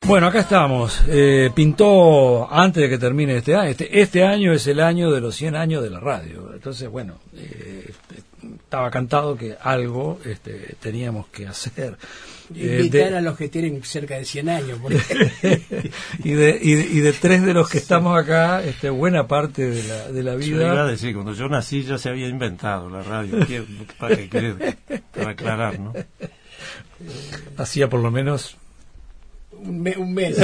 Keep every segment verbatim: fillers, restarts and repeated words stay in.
Bueno, acá estamos. Eh, pintó antes de que termine este año. Este, este año es el año de los cien años de la radio. Entonces, bueno, eh, estaba cantado que algo este, teníamos que hacer. Eh, Invitar de, a los que tienen cerca de cien años. Porque... y, de, y, de, y de tres de los que estamos acá, este, buena parte de la, de la vida... Yo iba a decir, cuando yo nací ya se había inventado la radio. Para, que quede, para aclarar, ¿no? Hacía por lo menos... Un, me, un mes.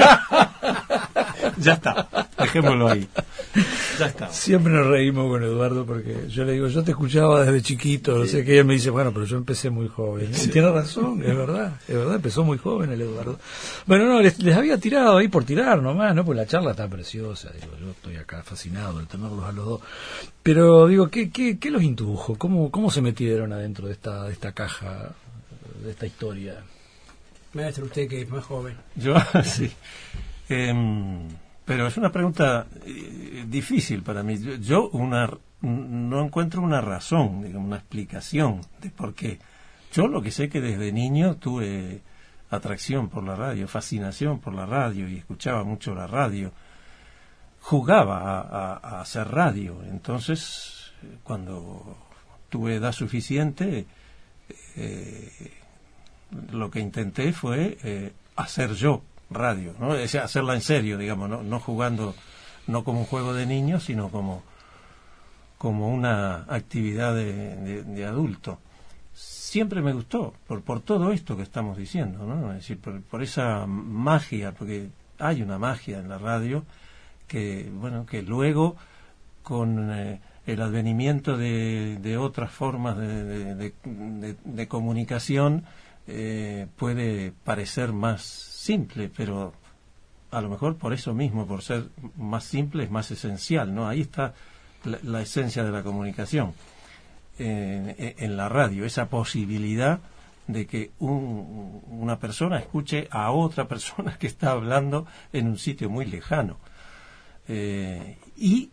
Ya está, dejémoslo ahí. Ya está. Siempre nos reímos con Eduardo porque yo le digo, yo te escuchaba desde chiquito, no sé qué, y él me dice, bueno, pero yo empecé muy joven. Sí. Y tiene razón, es verdad, es verdad, empezó muy joven el Eduardo. Bueno, no, les, les había tirado ahí por tirar nomás, ¿no? Pues la charla está preciosa, digo, yo estoy acá fascinado de tenerlos a los dos. Pero digo, ¿qué, qué, qué los indujo? ¿Cómo, cómo se metieron adentro de esta, de esta caja, de esta historia? Maestro, usted que es más joven. Yo, sí. Eh, pero es una pregunta eh, difícil para mí. Yo, yo una, no encuentro una razón, digamos, una explicación de por qué. Yo lo que sé que desde niño tuve atracción por la radio, fascinación por la radio y escuchaba mucho la radio. Jugaba a, a, a hacer radio. Entonces, cuando tuve edad suficiente... Eh, lo que intenté fue eh, hacer yo radio, ¿no? Es decir, hacerla en serio, digamos, no, no jugando, no como un juego de niños, sino como como una actividad de, de, de adulto. Siempre me gustó, por, por todo esto que estamos diciendo, ¿no? Es decir, por, por esa magia, porque hay una magia en la radio que, bueno, que luego con eh, el advenimiento de, de otras formas de, de, de, de, de comunicación, Eh, puede parecer más simple, pero a lo mejor por eso mismo, por ser más simple, es más esencial, ¿no? Ahí está la, la esencia de la comunicación eh, en la radio, esa posibilidad de que un, una persona escuche a otra persona que está hablando en un sitio muy lejano. Eh, y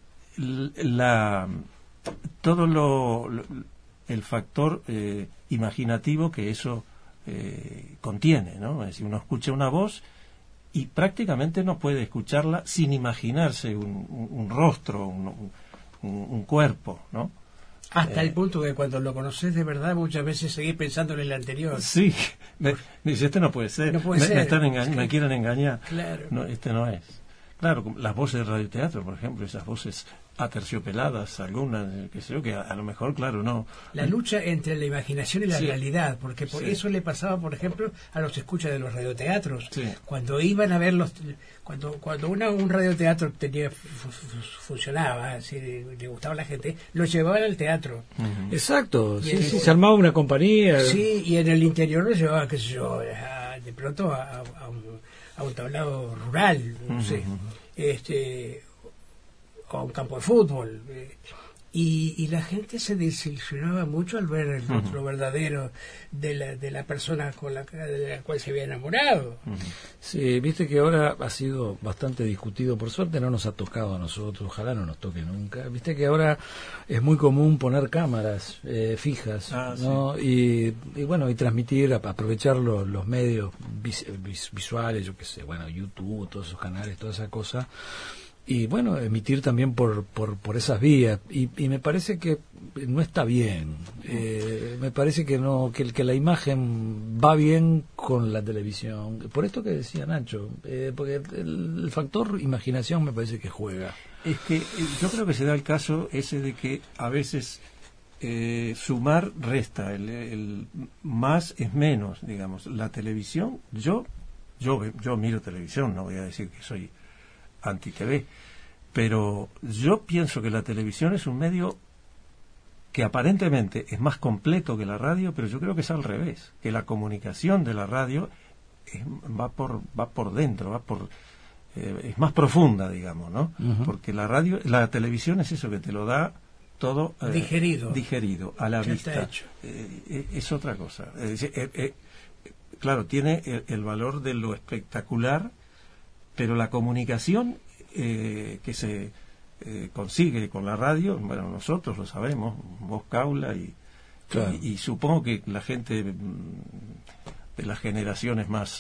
la todo lo, lo el factor eh, imaginativo que eso Eh, contiene, ¿no? Es decir, uno escucha una voz y prácticamente no puede escucharla sin imaginarse un, un, un rostro, un, un, un cuerpo, ¿no? Hasta eh, el punto que cuando lo conoces de verdad muchas veces seguís pensando en el anterior. Sí, me, me dice, este no puede ser, no puede me, ser. Me, están enga- me quieren engañar. Claro. No, este no es. Claro, las voces de radioteatro, por ejemplo, esas voces aterciopeladas, algunas, que sé yo, que a, a lo mejor, claro, no. La lucha entre la imaginación y la sí. realidad, porque por sí. eso le pasaba, por ejemplo, a los escuchas de los radioteatros. Sí. Cuando iban a ver los... Cuando cuando una, un radioteatro tenía fu- fu- funcionaba, si le gustaba a la gente, lo llevaban al teatro. Uh-huh. Exacto, sí, el, sí, se armaba una compañía. Sí, y en el interior lo llevaban, qué sé yo, a, de pronto a, a, un, a un tablado rural, no sé. Uh-huh. Este... a un campo de fútbol eh, y, y la gente se desilusionaba mucho al ver el rostro uh-huh. verdadero de la, de la persona con la, de la cual se había enamorado. Uh-huh. Sí, viste que ahora ha sido bastante discutido, por suerte no nos ha tocado a nosotros, ojalá no nos toque nunca. Viste que ahora es muy común poner cámaras eh, fijas, ah, ¿no? Sí. Y, y bueno, y transmitir, aprovechar los, los medios vis, vis, visuales, yo qué sé, bueno, YouTube, todos esos canales, toda esa cosa. Y bueno, emitir también por por, por esas vías y, y me parece que no está bien, eh, me parece que no que, que la imagen va bien con la televisión, por esto que decía Nacho, eh, porque el, el factor imaginación me parece que juega. Es que yo creo que se da el caso ese de que a veces eh, sumar resta, el, el más es menos, digamos. La televisión, yo yo yo miro televisión, no voy a decir que soy anti-T V, pero yo pienso que la televisión es un medio que aparentemente es más completo que la radio, pero yo creo que es al revés, que la comunicación de la radio es, va por va por dentro, va por eh, es más profunda, digamos, ¿no? Uh-huh. Porque la radio, la televisión es eso que te lo da todo eh, digerido, digerido a la ya vista. está hecho. Eh, es otra cosa. Es decir, eh, eh, claro, tiene el, el valor de lo espectacular, pero la comunicación eh, que se eh, consigue con la radio, bueno, nosotros lo sabemos, vos, Caula, y, claro. y, y supongo que la gente de las generaciones más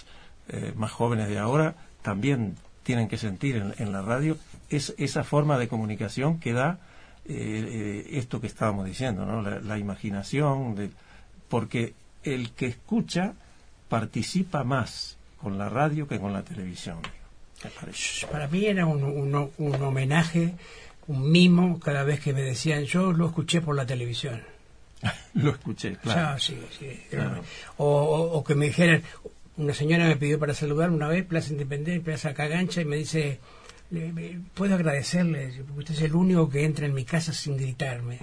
eh, más jóvenes de ahora también tienen que sentir en, en la radio es esa forma de comunicación que da eh, eh, esto que estábamos diciendo, ¿no? La, la imaginación, de, porque el que escucha participa más con la radio que con la televisión. Para mí era un, un, un homenaje, un mimo cada vez que me decían yo lo escuché por la televisión. Lo escuché, claro. Ya, sí, sí. Claro. O, o, o que me dijeran, una señora me pidió para saludar una vez, Plaza Independencia, Plaza Cagancha, y me dice, puedo agradecerle, porque usted es el único que entra en mi casa sin gritarme.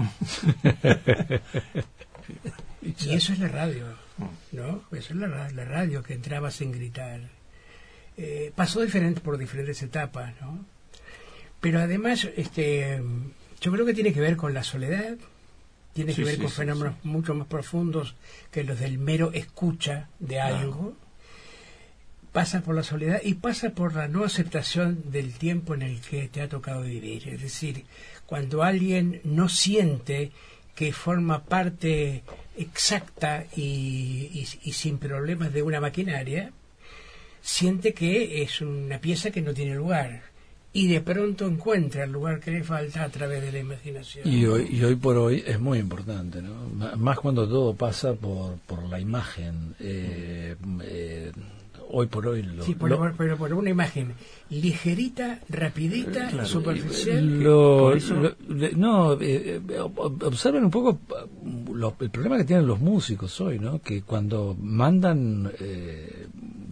Y eso es la radio, ¿no? Eso es la, la radio, que entraba sin gritar. Eh, pasó diferente por diferentes etapas, ¿no? Pero además, este, yo creo que tiene que ver con la soledad, tiene sí, que ver sí, con sí, fenómenos sí. mucho más profundos que los del mero escucha de algo. Ah. Pasa por la soledad y pasa por la no aceptación del tiempo en el que te ha tocado vivir. Es decir, cuando alguien no siente que forma parte exacta y, y, y sin problemas de una maquinaria, siente que es una pieza que no tiene lugar. Y de pronto encuentra el lugar que le falta a través de la imaginación. Y hoy, y hoy por hoy es muy importante, ¿no? Más cuando todo pasa por, por la imagen. Eh, eh, hoy por hoy... Lo, sí, por, lo, por, pero por una imagen ligerita, rapidita, claro, superficial. Lo, lo, no, eh, observen un poco lo, el problema que tienen los músicos hoy, ¿no? Que cuando mandan... Eh,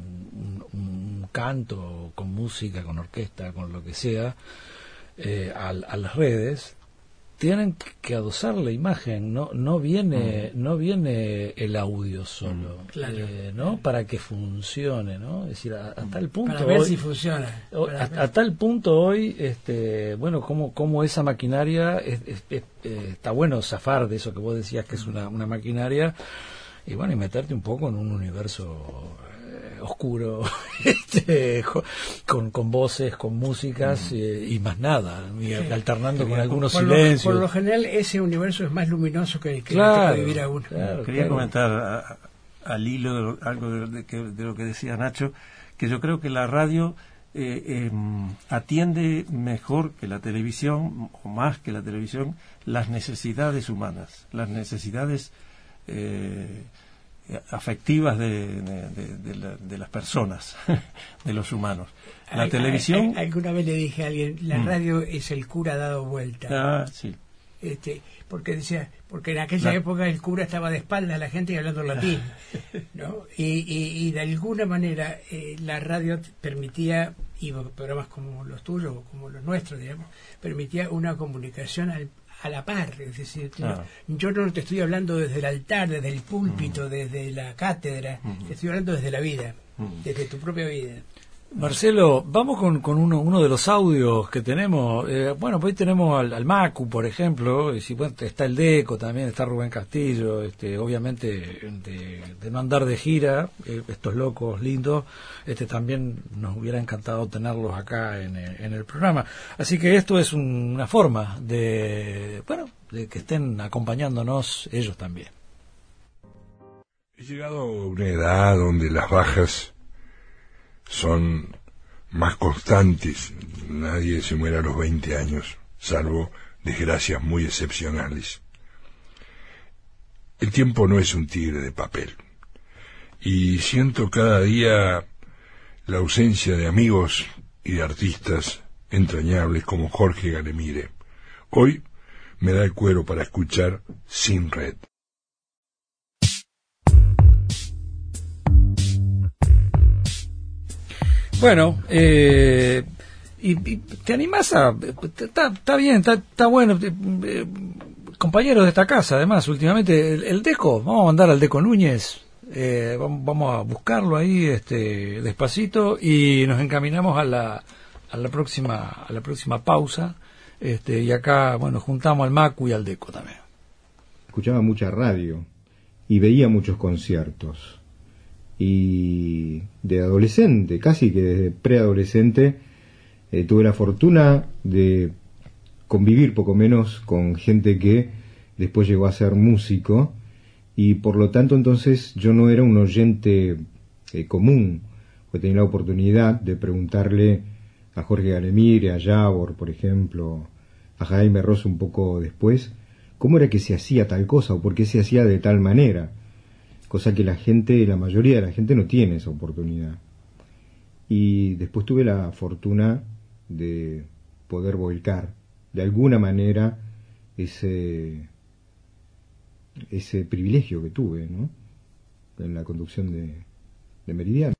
canto, con música, con orquesta, con lo que sea, eh, a, a las redes, tienen que adosar la imagen, no no viene mm. no viene el audio solo, claro. eh, ¿no? Para que funcione, ¿no? Es decir, a, a tal punto para ver hoy, si funciona. A, a tal punto hoy, este, bueno, como como esa maquinaria es, es, es, eh, está bueno zafar de eso que vos decías que es una una maquinaria y bueno y meterte un poco en un universo oscuro, este, con, con voces, con músicas mm. eh, y más nada, y sí. alternando con algunos por silencios. Lo, por lo general ese universo es más luminoso que el que claro, le vivir a uno. Claro, Quería claro. comentar a, al hilo de lo, algo de, de, de, de lo que decía Nacho, que yo creo que la radio eh, eh, atiende mejor que la televisión, o más que la televisión, las necesidades humanas, las necesidades eh, afectivas de, de, de, de, la, de las personas, de los humanos. La Al, televisión... a, a, alguna vez le dije a alguien, la mm. radio es el cura dado vuelta. Ah, sí. Este, porque decía, porque en aquella la... época el cura estaba de espaldas a la gente y hablando latín, ¿no? Y, y, y de alguna manera eh, la radio permitía, y programas como los tuyos, como los nuestros, digamos, permitía una comunicación al a la par, es decir, claro. no, yo no te estoy hablando desde el altar, desde el púlpito, mm. desde la cátedra, mm. te estoy hablando desde la vida, mm. desde tu propia vida. Marcelo, vamos con, con uno, uno de los audios que tenemos. Eh, bueno, pues hoy tenemos al, al Macu, por ejemplo, y si, bueno, está el Deco también, está Rubén Castillo, este, obviamente de, de no andar de gira, eh, estos locos lindos, este también nos hubiera encantado tenerlos acá en, en el programa. Así que esto es un, una forma de, bueno, de que estén acompañándonos ellos también. He llegado a una edad donde las bajas son más constantes. Nadie se muere a los veinte años, salvo desgracias muy excepcionales. El tiempo no es un tigre de papel. Y siento cada día la ausencia de amigos y de artistas entrañables como Jorge Galemire. Hoy me da el cuero para escuchar Sin Red. Bueno, eh, y, y te animás a... Está bien, está, está bueno. Eh, compañeros de esta casa, además, últimamente, el, el Deco, vamos a mandar al Deco Núñez, eh, vamos, vamos a buscarlo ahí este, despacito y nos encaminamos a la, a la próxima a la próxima pausa. Este, y acá, bueno, juntamos al Macu y al Deco también. Escuchaba mucha radio y veía muchos conciertos. Y de adolescente, casi que desde preadolescente, eh, tuve la fortuna de convivir poco menos con gente que después llegó a ser músico, y por lo tanto entonces yo no era un oyente eh, común, he tenido la oportunidad de preguntarle a Jorge Galemire, a Yavor, por ejemplo, a Jaime Ross un poco después, cómo era que se hacía tal cosa o por qué se hacía de tal manera, cosa que la gente, la mayoría de la gente no tiene esa oportunidad. Y después tuve la fortuna de poder volcar de alguna manera ese ese privilegio que tuve, ¿no?, en la conducción de, de Meridiano.